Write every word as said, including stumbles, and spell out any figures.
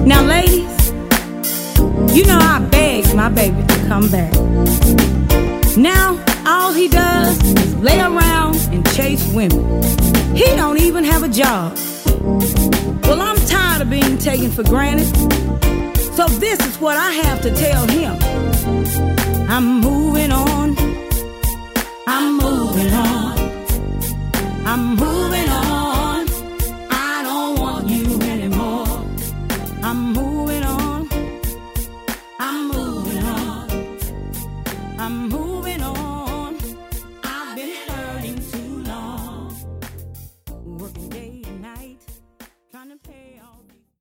Now, ladies, you know I begged my baby to come back. Now, all he does is lay around and chase women. He don't even have a job. Well, I'm tired of being taken for granted. So this is what I have to tell him. I'm moving on.